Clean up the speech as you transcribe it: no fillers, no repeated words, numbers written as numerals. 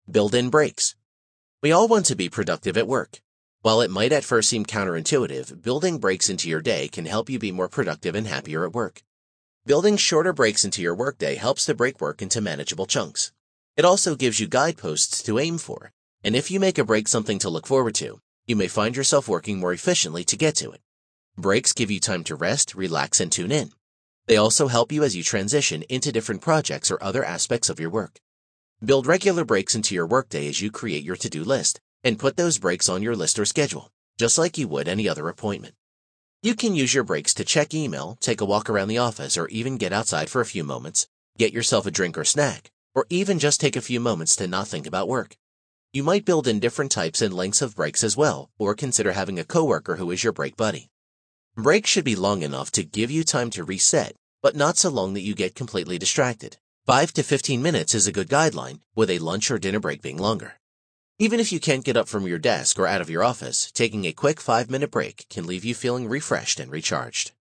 Build-in breaks. We all want to be productive at work. While it might at first seem counterintuitive, building breaks into your day can help you be more productive and happier at work. Building shorter breaks into your workday helps to break work into manageable chunks. It also gives you guideposts to aim for, and if you make a break something to look forward to, you may find yourself working more efficiently to get to it. Breaks give you time to rest, relax, and tune in. They also help you as you transition into different projects or other aspects of your work. Build regular breaks into your workday as you create your to-do list, and put those breaks on your list or schedule, just like you would any other appointment. You can use your breaks to check email, take a walk around the office, or even get outside for a few moments, get yourself a drink or snack, or even just take a few moments to not think about work. You might build in different types and lengths of breaks as well, or consider having a coworker who is your break buddy. Breaks should be long enough to give you time to reset, but not so long that you get completely distracted. 5 to 15 minutes is a good guideline, with a lunch or dinner break being longer. Even if you can't get up from your desk or out of your office, taking a quick 5-minute break can leave you feeling refreshed and recharged.